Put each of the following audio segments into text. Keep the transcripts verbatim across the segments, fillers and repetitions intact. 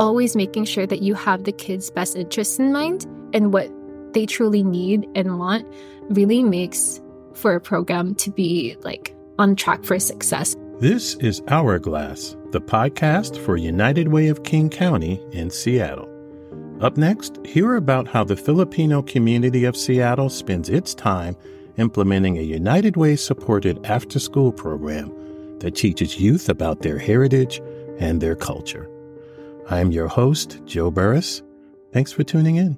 always making sure that you have the kids' best interests in mind and what they truly need and want really makes for a program to be like on track for success. This is Hourglass, the podcast for United Way of King County in Seattle. Up next, hear about how the Filipino community of Seattle spends its time implementing a United Way-supported after-school program that teaches youth about their heritage and their culture. I'm your host, Joe Burris. Thanks for tuning in.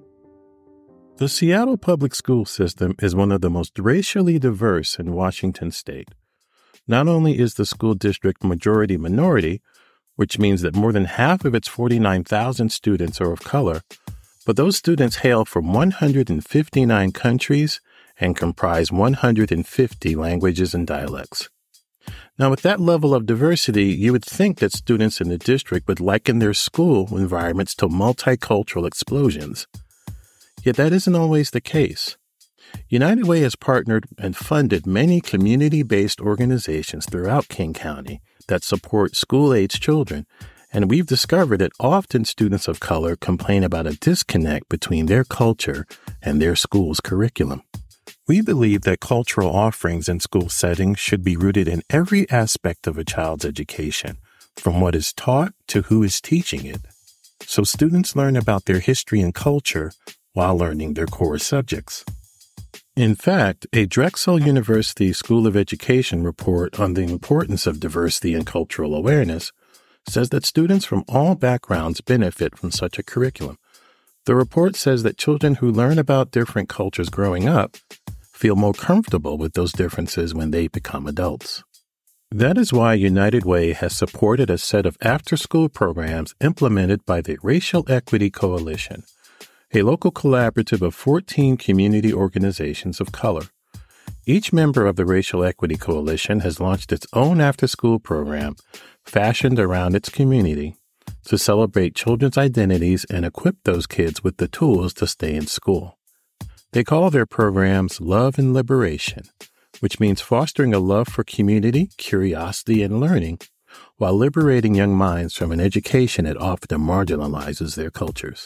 The Seattle public school system is one of the most racially diverse in Washington state. Not only is the school district majority-minority, which means that more than half of its forty-nine thousand students are of color, but those students hail from one hundred fifty-nine countries and comprise one hundred fifty languages and dialects. Now, with that level of diversity, you would think that students in the district would liken their school environments to multicultural explosions. Yet that isn't always the case. United Way has partnered and funded many community-based organizations throughout King County that support school-age children, and we've discovered that often students of color complain about a disconnect between their culture and their school's curriculum. We believe that cultural offerings in school settings should be rooted in every aspect of a child's education, from what is taught to who is teaching it, so students learn about their history and culture while learning their core subjects. In fact, a Drexel University School of Education report on the importance of diversity and cultural awareness says that students from all backgrounds benefit from such a curriculum. The report says that children who learn about different cultures growing up feel more comfortable with those differences when they become adults. That is why United Way has supported a set of after-school programs implemented by the Racial Equity Coalition, a local collaborative of fourteen community organizations of color. Each member of the Racial Equity Coalition has launched its own after-school program fashioned around its community to celebrate children's identities and equip those kids with the tools to stay in school. They call their programs Love and Liberation, which means fostering a love for community, curiosity, and learning while liberating young minds from an education that often marginalizes their cultures.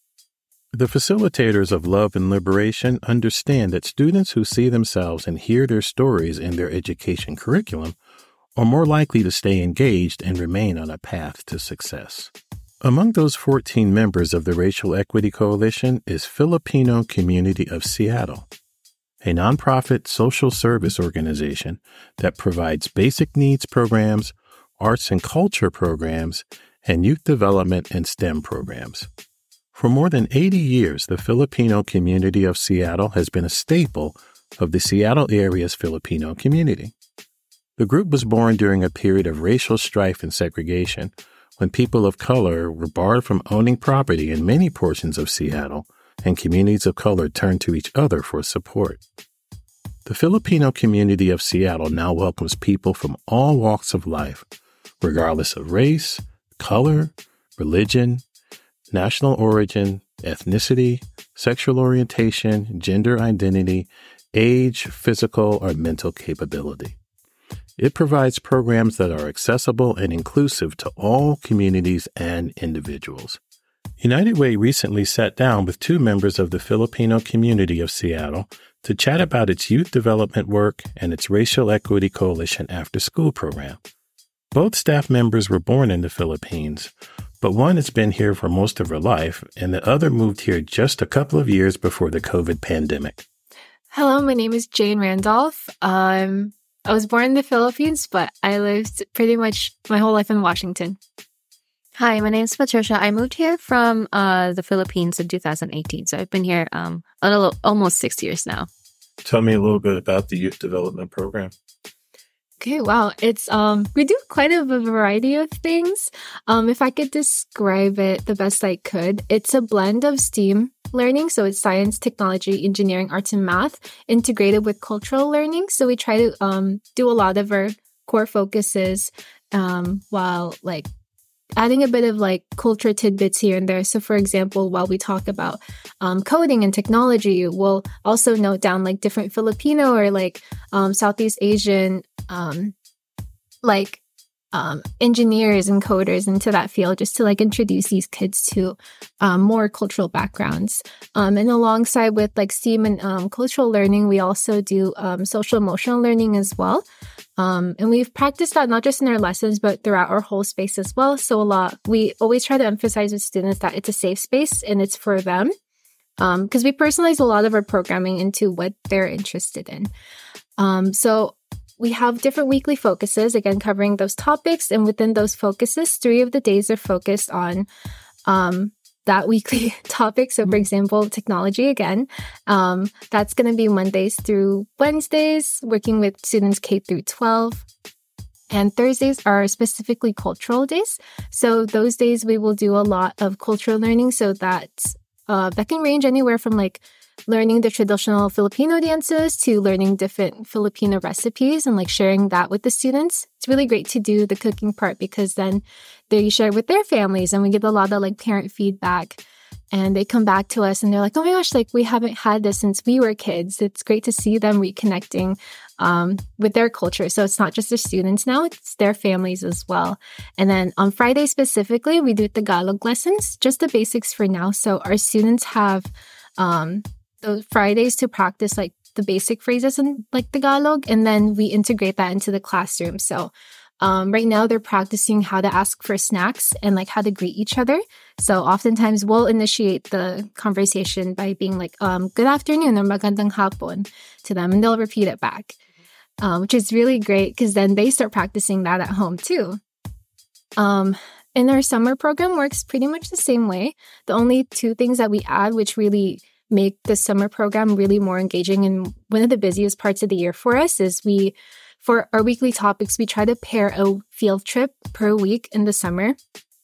The facilitators of Love and Liberation understand that students who see themselves and hear their stories in their education curriculum are more likely to stay engaged and remain on a path to success. Among those fourteen members of the Racial Equity Coalition is Filipino Community of Seattle, a nonprofit social service organization that provides basic needs programs, arts and culture programs, and youth development and STEM programs. For more than eighty years, the Filipino Community of Seattle has been a staple of the Seattle area's Filipino community. The group was born during a period of racial strife and segregation, when people of color were barred from owning property in many portions of Seattle, and communities of color turned to each other for support. The Filipino Community of Seattle now welcomes people from all walks of life, regardless of race, color, religion, national origin, ethnicity, sexual orientation, gender identity, age, physical, or mental capability. It provides programs that are accessible and inclusive to all communities and individuals. United Way recently sat down with two members of the Filipino Community of Seattle to chat about its youth development work and its Racial Equity Coalition after-school program. Both staff members were born in the Philippines, but one has been here for most of her life, and the other moved here just a couple of years before the COVID pandemic. Hello, my name is Jane Randolph. Um, I was born in the Philippines, but I lived pretty much my whole life in Washington. Hi, my name is Patricia. I moved here from uh, the Philippines in two thousand eighteen, so I've been here um, a little, almost six years now. Tell me a little bit about the youth development program. Okay, wow. It's um we do quite a variety of things. Um if I could describe it the best I could, it's a blend of STEAM learning, so it's science, technology, engineering, arts, and math, integrated with cultural learning. So we try to um do a lot of our core focuses um while like adding a bit of like culture tidbits here and there. So for example, while we talk about um, coding and technology, we'll also note down like different Filipino or like um, Southeast Asian um, like um, engineers and coders into that field, just to like introduce these kids to um, more cultural backgrounds. Um, and alongside with like STEAM and um, cultural learning, we also do um, social emotional learning as well. Um, and we've practiced that not just in our lessons, but throughout our whole space as well. So a lot, we always try to emphasize with students that it's a safe space and it's for them. Um, because we personalize a lot of our programming into what they're interested in. Um, so we have different weekly focuses, again, covering those topics. And within those focuses, three of the days are focused on um, that weekly topic. So, for example, technology again. Um, that's going to be Mondays through Wednesdays, working with students K through twelve. And Thursdays are specifically cultural days. So those days we will do a lot of cultural learning. So that uh, that can range anywhere from like learning the traditional Filipino dances to learning different Filipino recipes and like sharing that with the students. It's really great to do the cooking part because then they share with their families and we get a lot of like parent feedback and they come back to us and they're like, oh my gosh, like we haven't had this since we were kids. It's great to see them reconnecting um, with their culture. So it's not just the students now, it's their families as well. And then on Friday specifically, we do Tagalog lessons, just the basics for now. So our students have um, those Fridays to practice like the basic phrases in like Tagalog, and then we integrate that into the classroom. So um, right now they're practicing how to ask for snacks and like how to greet each other. So oftentimes we'll initiate the conversation by being like, um, good afternoon or magandang hapon to them, and they'll repeat it back, um, which is really great because then they start practicing that at home too. Um, and our summer program works pretty much the same way. The only two things that we add, which really make the summer program really more engaging and one of the busiest parts of the year for us, is we, for our weekly topics, we try to pair a field trip per week in the summer.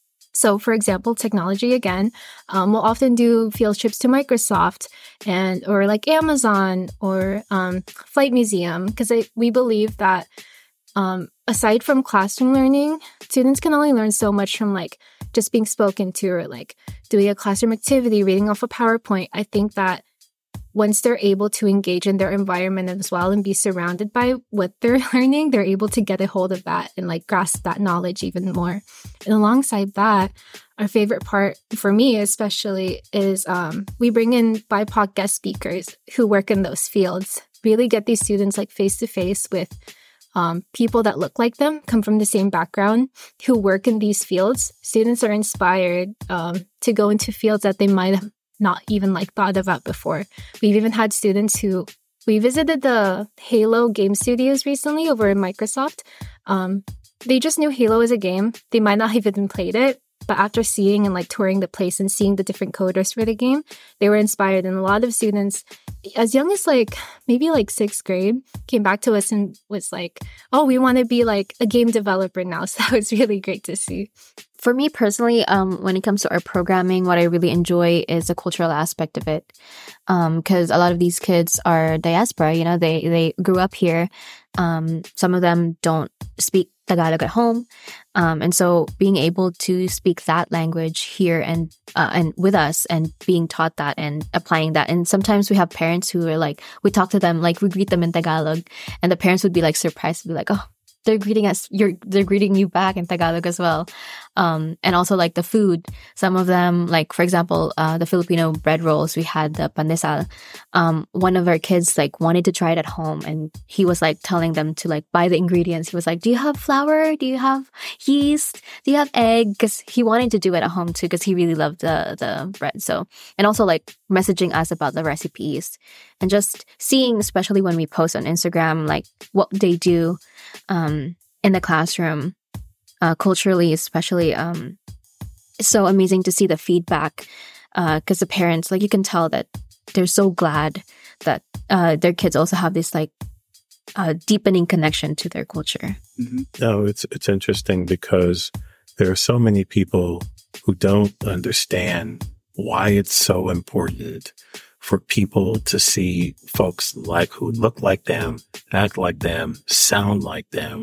So for example, technology again, um, we'll often do field trips to Microsoft and or like Amazon or um, Flight Museum because we believe that um, aside from classroom learning, students can only learn so much from like just being spoken to or like doing a classroom activity, reading off a PowerPoint. I think that once they're able to engage in their environment as well and be surrounded by what they're learning, they're able to get a hold of that and like grasp that knowledge even more. And alongside that, our favorite part for me especially is um, we bring in B I P O C guest speakers who work in those fields, really get these students like face to face with Um, people that look like them, come from the same background, who work in these fields. Students are inspired um, to go into fields that they might have not even like thought about before. We've even had students who, we visited the Halo game studios recently over in Microsoft. Um, they just knew Halo as a game. They might not have even played it, but after seeing and like touring the place and seeing the different coders for the game, they were inspired. And a lot of students, as young as like maybe like sixth grade, came back to us and was like, oh, we want to be like a game developer now. So that was really great to see. For me personally, um, when it comes to our programming, what I really enjoy is the cultural aspect of it. Because um, a lot of these kids are diaspora, you know, they, they grew up here. Um, some of them don't speak Tagalog at home. Um, and so being able to speak that language here and uh, and with us and being taught that and applying that. And sometimes we have parents who are like, we talk to them, like we greet them in Tagalog, and the parents would be like surprised, be like, oh, they're greeting us, you're, they're greeting you back in Tagalog as well. Um, and also like the food, some of them, like for example, uh, the Filipino bread rolls, we had the pandesal. Um, one of our kids like wanted to try it at home and he was like telling them to like buy the ingredients. He was like, do you have flour? Do you have yeast? Do you have egg? Cause he wanted to do it at home too, cause he really loved the, the bread. So, and also like messaging us about the recipes and just seeing, especially when we post on Instagram, like what they do, um, in the classroom, uh, culturally, especially, um, it's so amazing to see the feedback, uh, cause the parents, like you can tell that they're so glad that, uh, their kids also have this like, uh, deepening connection to their culture. Mm-hmm. No, it's, it's interesting because there are so many people who don't understand why it's so important for people to see folks like who look like them, act like them, sound like them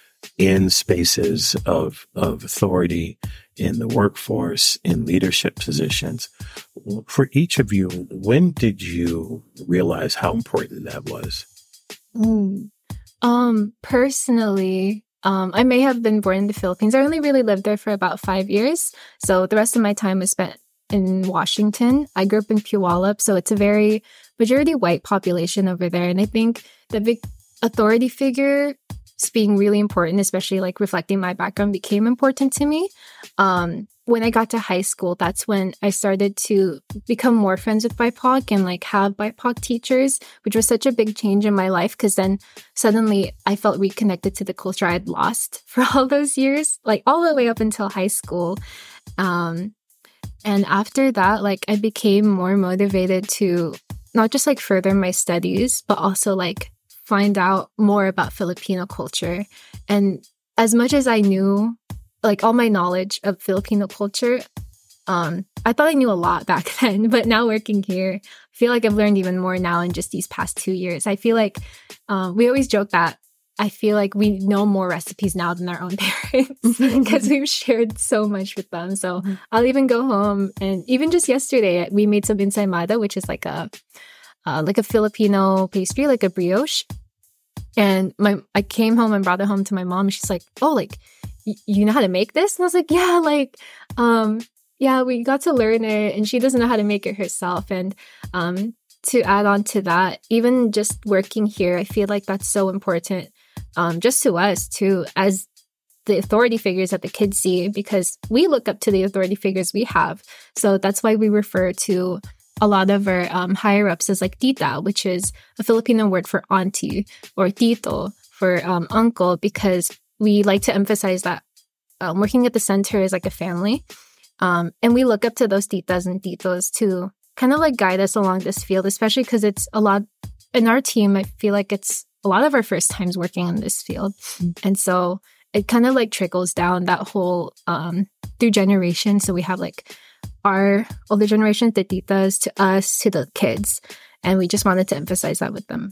in spaces of, of authority in the workforce, in leadership positions. For each of you, when did you realize how important that was? Mm. Um, personally, Um, I may have been born in the Philippines. I only really lived there for about five years. So the rest of my time was spent in Washington. I grew up in Puyallup, so it's a very majority white population over there. And I think the big authority figure being really important, especially like reflecting my background, became important to me. Um, when I got to high school, that's when I started to become more friends with B I P O C and like have B I P O C teachers, which was such a big change in my life because then suddenly I felt reconnected to the culture I had lost for all those years, like all the way up until high school. Um, and after that, like I became more motivated to not just like further my studies, but also like find out more about Filipino culture. And as much as I knew, like all my knowledge of Filipino culture, um, I thought I knew a lot back then, but now working here, I feel like I've learned even more now in just these past two years. I feel like uh, we always joke that I feel like we know more recipes now than our own parents because we've shared so much with them. So mm-hmm. I'll even go home and even just yesterday, we made some ensaymada, which is like a uh, like a Filipino pastry, like a brioche. And my I came home and brought it home to my mom. And she's like, oh, like, y- you know how to make this? And I was like, yeah, like, um, yeah, we got to learn it. And she doesn't know how to make it herself. And um, to add on to that, even just working here, I feel like that's so important um, just to us, too, as the authority figures that the kids see, because we look up to the authority figures we have. So that's why we refer to a lot of our um, higher-ups as like tita, which is a Filipino word for auntie, or tito for um, uncle, because we like to emphasize that um, working at the center is like a family. Um, and we look up to those titas and titos to kind of like guide us along this field, especially because it's a lot, in our team, I feel like it's a lot of our first times working in this field. Mm-hmm. And so it kind of like trickles down that whole um, through generations. So we have like our older generation, the titas, to us, to the kids. And we just wanted to emphasize that with them.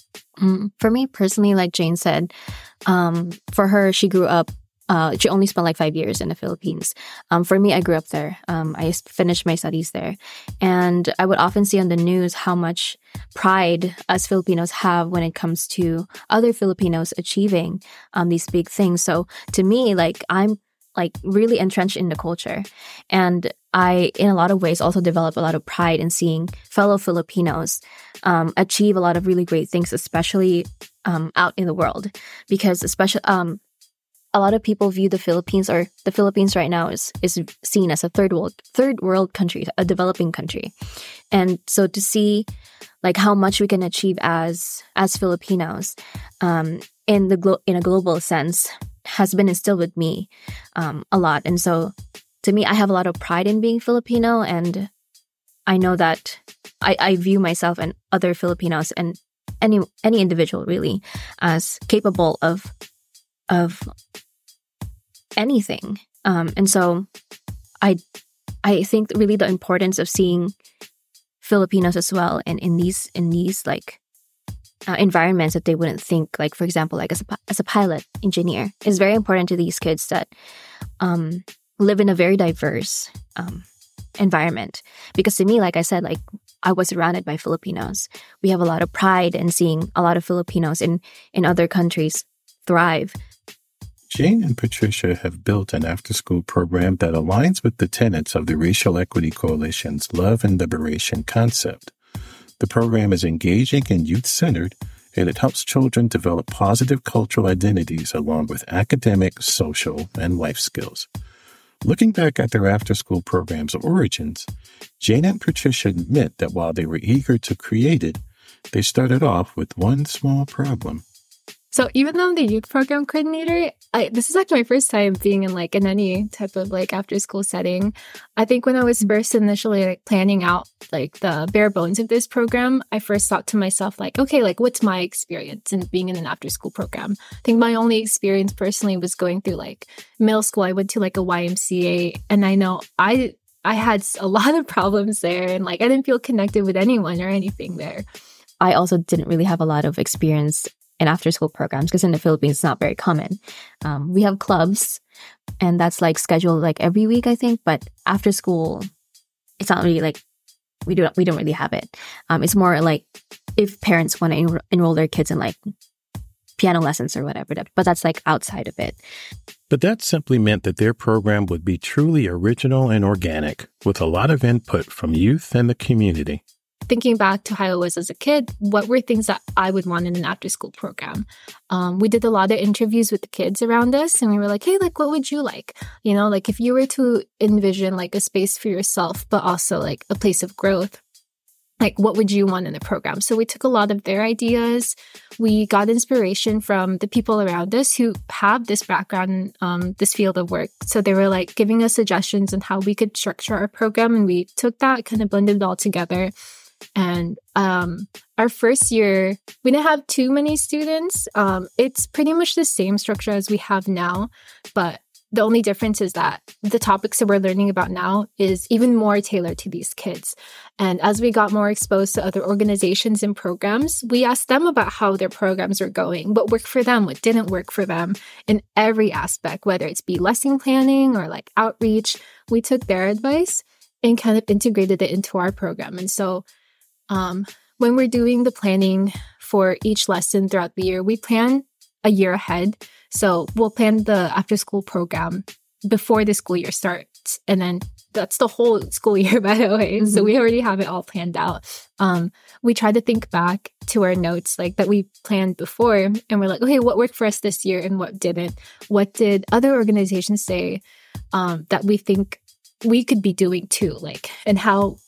Mm, for me personally, like Jane said, um, for her, she grew up, uh, she only spent like five years in the Philippines. Um, for me, I grew up there. Um, I finished my studies there. And I would often see on the news how much pride us Filipinos have when it comes to other Filipinos achieving um, these big things. So to me, like I'm like really entrenched in the culture. And I, in a lot of ways, also develop a lot of pride in seeing fellow Filipinos um, achieve a lot of really great things, especially um, out in the world. Because especially um, a lot of people view the Philippines, or the Philippines right now is is seen as a third world third world country, a developing country. And so to see like how much we can achieve as as Filipinos um, in the glo- in a global sense has been instilled with me um, a lot. And so to me, I have a lot of pride in being Filipino, and I know that I, I view myself and other Filipinos and any any individual really as capable of of anything. Um, and so I I think really the importance of seeing Filipinos as well, and in these in these like Uh, environments that they wouldn't think, like for example, like as a as a pilot engineer, is very important to these kids that um, live in a very diverse um, environment. Because to me, like I said, like I was surrounded by Filipinos. We have a lot of pride in seeing a lot of Filipinos in in other countries thrive. Jane and Patricia have built an after-school program that aligns with the tenets of the Racial Equity Coalition's Love and Liberation concept. The program is engaging and youth-centered, and it helps children develop positive cultural identities along with academic, social, and life skills. Looking back at their after-school program's origins, Jane and Patricia admit that while they were eager to create it, they started off with one small problem. So even though I'm the youth program coordinator, I, this is actually my first time being in like in any type of like after school setting. I think when I was first initially like planning out like the bare bones of this program, I first thought to myself like, okay, like what's my experience in being in an after school program? I think my only experience personally was going through like middle school. I went to like a Y M C A, and I know I I had a lot of problems there, and like I didn't feel connected with anyone or anything there. I also didn't really have a lot of experience in after-school programs, because in the Philippines, it's not very common. Um, we have clubs, and that's like scheduled like every week, I think. But after school, it's not really like we do. We don't really have it. Um, it's more like if parents want to enro- enroll their kids in like piano lessons or whatever, but that's like outside of it. But that simply meant that their program would be truly original and organic, with a lot of input from youth and the community. Thinking back to how I was as a kid, what were things that I would want in an after-school program? Um, we did a lot of interviews with the kids around us, and we were like, hey, like, what would you like? You know, like, if you were to envision, like, a space for yourself, but also, like, a place of growth, like, what would you want in the program? So we took a lot of their ideas. We got inspiration from the people around us who have this background, um, this field of work. So they were, like, giving us suggestions on how we could structure our program, and we took that, kind of blended it all together. And um, our first year, we didn't have too many students. Um, it's pretty much the same structure as we have now, but the only difference is that the topics that we're learning about now is even more tailored to these kids. And as we got more exposed to other organizations and programs, we asked them about how their programs are going, what worked for them, what didn't work for them in every aspect, whether it's be lesson planning or like outreach. We took their advice and kind of integrated it into our program. And so um, when we're doing the planning for each lesson throughout the year, we plan a year ahead. So we'll plan the after-school program before the school year starts. And then that's the whole school year, by the way. Mm-hmm. So we already have it all planned out. Um, we try to think back to our notes like that we planned before. And we're like, okay, what worked for us this year and what didn't? What did other organizations say um, that we think we could be doing too? Like, and how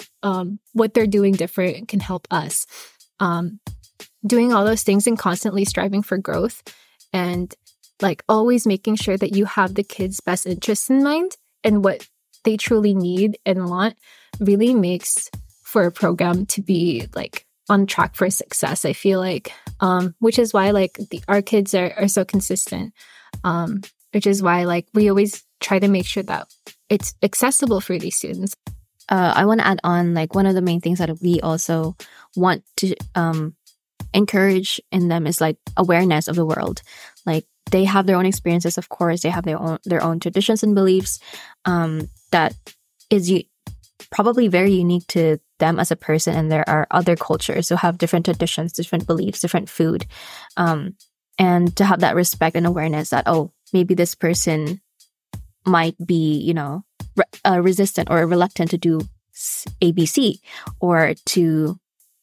um, what they're doing different can help us. Um, doing all those things and constantly striving for growth. And like always making sure that you have the kids' best interests in mind and what they truly need and want really makes for a program to be like on track for success, I feel like, um, which is why like the, our kids are, are so consistent, um, which is why like we always try to make sure that it's accessible for these students. Uh, I want to add on like one of the main things that we also want to um, encourage in them is like awareness of the world. Like they have their own experiences, of course. They have their own their own traditions and beliefs um, that is u- probably very unique to them as a person. And there are other cultures who have different traditions, different beliefs, different food. Um, and to have that respect and awareness that, oh, maybe this person might be, you know, re- uh, resistant or reluctant to do A B C or to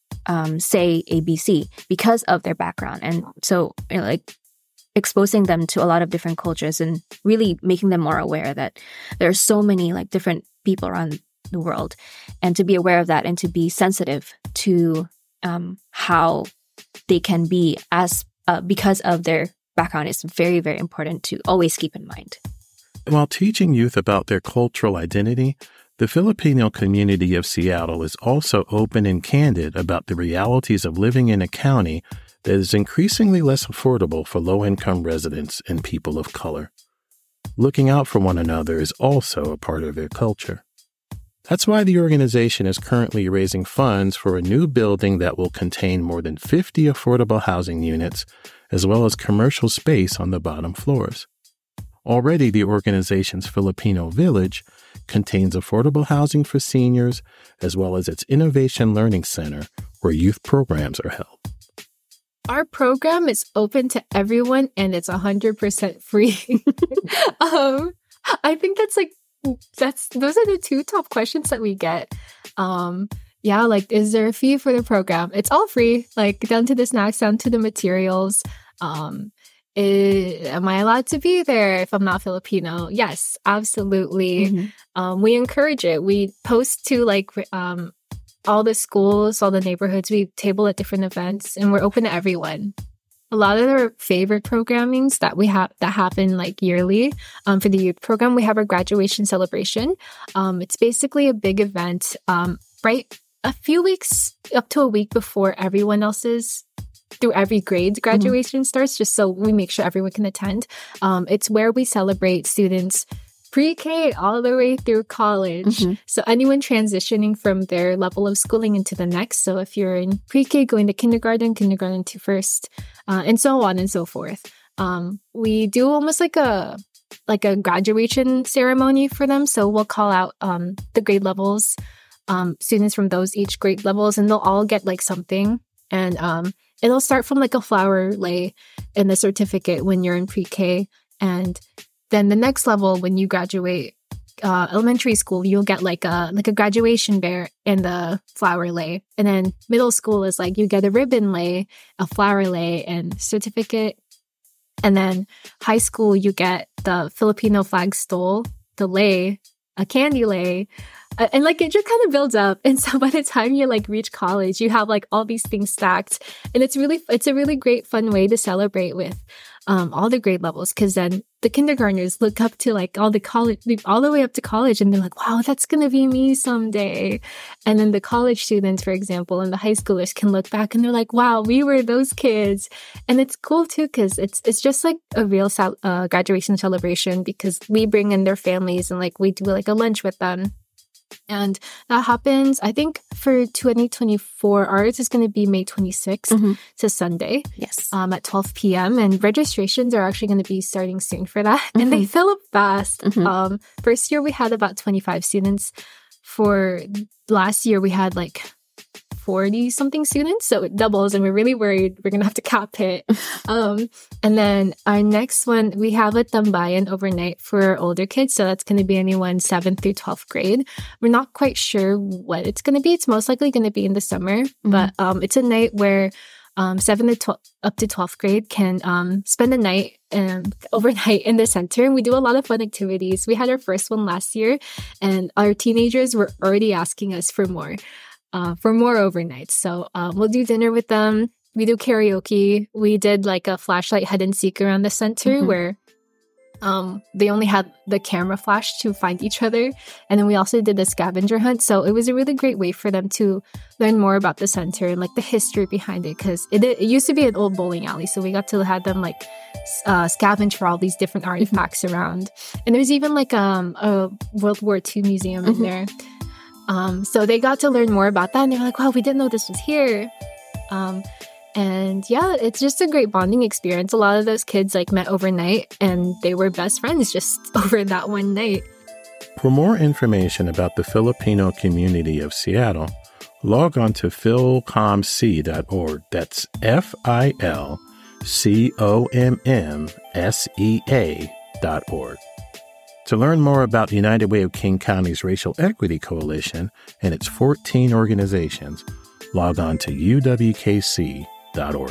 um, say A B C because of their background. And so, you know, like exposing them to a lot of different cultures and really making them more aware that there are so many like different people around the world, and to be aware of that and to be sensitive to um, how they can be as uh, because of their background is very, very important to always keep in mind. While teaching youth about their cultural identity, the Filipino community of Seattle is also open and candid about the realities of living in a county that is increasingly less affordable for low-income residents and people of color. Looking out for one another is also a part of their culture. That's why the organization is currently raising funds for a new building that will contain more than fifty affordable housing units, as well as commercial space on the bottom floors. Already, the organization's Filipino Village contains affordable housing for seniors, as well as its Innovation Learning Center, where youth programs are held. Our program is open to everyone, and it's one hundred percent free. um, I think that's like, that's those are the two top questions that we get. Um, yeah, like, is there a fee for the program? It's all free, like down to the snacks, down to the materials. Um, Is, am I allowed to be there if I'm not Filipino? Yes, absolutely. Mm-hmm. Um, we encourage it. We post to like um, all the schools, all the neighborhoods. We table at different events, and we're open to everyone. A lot of our favorite programmings that we have that happen like yearly um, for the youth program, we have our graduation celebration. Um, it's basically a big event, um, right? A few weeks up to a week before everyone else's. Through every grade graduation mm-hmm. starts, just so we make sure everyone can attend. Um, it's where we celebrate students pre-K all the way through college. Mm-hmm. So anyone transitioning from their level of schooling into the next. So if you're in pre-K going to kindergarten, kindergarten to first, uh, and so on and so forth. Um, we do almost like a like a graduation ceremony for them. So we'll call out um, the grade levels, um, students from those each grade levels, and they'll all get like something. And um, it'll start from like a flower lay in the certificate when you're in pre-K. And then the next level, when you graduate uh, elementary school, you'll get like a like a graduation bear in the flower lay. And then middle school is like you get a ribbon lay, a flower lay, and certificate. And then high school, you get the Filipino flag stole, the lay, a candy lay, uh, and like it just kind of builds up. And so by the time you like reach college, you have like all these things stacked, and it's really it's a really great fun way to celebrate with um, all the grade levels, because then the kindergartners look up to like all the college, all the way up to college, and they're like, wow, that's gonna be me someday. And then the college students, for example, and the high schoolers can look back and they're like, wow, we were those kids. And it's cool too, because it's it's just like a real uh, graduation celebration, because we bring in their families and like we do like a lunch with them. And that happens, I think, for twenty twenty-four. Ours is going to be May twenty-sixth. Mm-hmm. It's Sunday. Yes. Um, at twelve p.m. And registrations are actually going to be starting soon for that. Mm-hmm. And they fill up fast. Mm-hmm. Um, first year, we had about twenty-five students. For last year, we had like forty-something students. So it doubles, and we're really worried we're going to have to cap it. um, and then our next one, we have a tambayan overnight for older kids. So that's going to be anyone seventh through twelfth grade. We're not quite sure what it's going to be. It's most likely going to be in the summer. Mm-hmm. But um, it's a night where um, seventh to twelfth, up to twelfth grade can um, spend the night um, overnight in the center. And we do a lot of fun activities. We had our first one last year, and our teenagers were already asking us for more. Uh, for more overnights. So um, we'll do dinner with them. We do karaoke. We did like a flashlight hide and seek around the center mm-hmm. where um, they only had the camera flash to find each other. And then we also did a scavenger hunt. So it was a really great way for them to learn more about the center and like the history behind it, because it, it used to be an old bowling alley. So we got to have them like uh, scavenge for all these different artifacts mm-hmm. around. And there's even like um, a World War Two museum mm-hmm. in there. Um, so they got to learn more about that, and they were like, wow, we didn't know this was here. Um, and yeah, it's just a great bonding experience. A lot of those kids like met overnight, and they were best friends just over that one night. For more information about the Filipino community of Seattle, log on to filcommsea dot org. That's F I L C O M M S E A dot org. To learn more about United Way of King County's Racial Equity Coalition and its fourteen organizations, log on to U W K C dot org.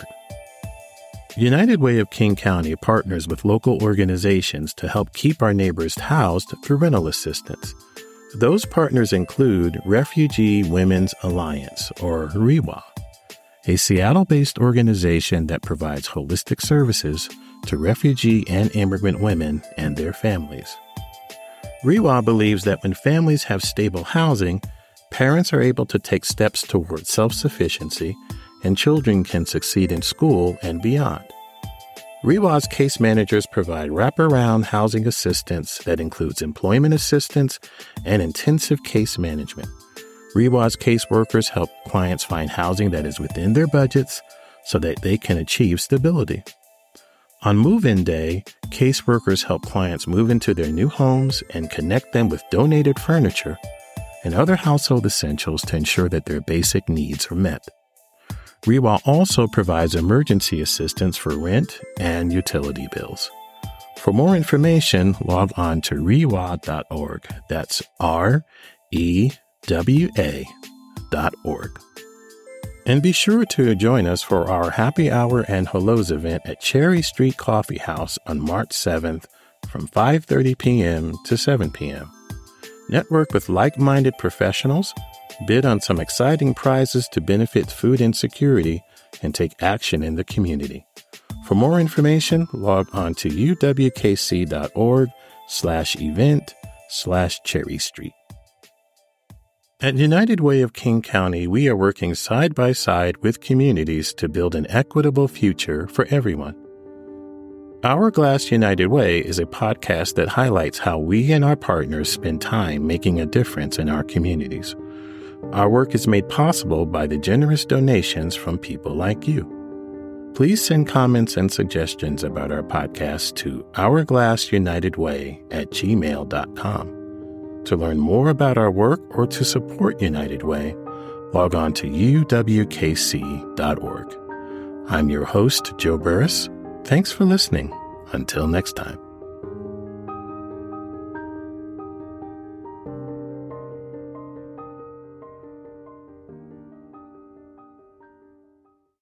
United Way of King County partners with local organizations to help keep our neighbors housed through rental assistance. Those partners include Refugee Women's Alliance, or R E W A, a Seattle-based organization that provides holistic services to refugee and immigrant women and their families. R E W A believes that when families have stable housing, parents are able to take steps toward self-sufficiency, and children can succeed in school and beyond. R E W A's case managers provide wraparound housing assistance that includes employment assistance and intensive case management. R E W A's caseworkers help clients find housing that is within their budgets so that they can achieve stability. On move-in day, caseworkers help clients move into their new homes and connect them with donated furniture and other household essentials to ensure that their basic needs are met. R E W A also provides emergency assistance for rent and utility bills. For more information, log on to R E W A dot org. That's R E W A dot org. And be sure to join us for our Happy Hour and Hellos event at Cherry Street Coffee House on March seventh from five thirty p.m. to seven p.m. Network with like-minded professionals, bid on some exciting prizes to benefit food insecurity, and take action in the community. For more information, log on to U W K C dot org slash event slash Cherry Street. At United Way of King County, we are working side by side with communities to build an equitable future for everyone. Hourglass United Way is a podcast that highlights how we and our partners spend time making a difference in our communities. Our work is made possible by the generous donations from people like you. Please send comments and suggestions about our podcast to hourglassunitedway at gmail dot com. To learn more about our work or to support United Way, log on to U W K C dot org. I'm your host, Joe Burris. Thanks for listening. Until next time.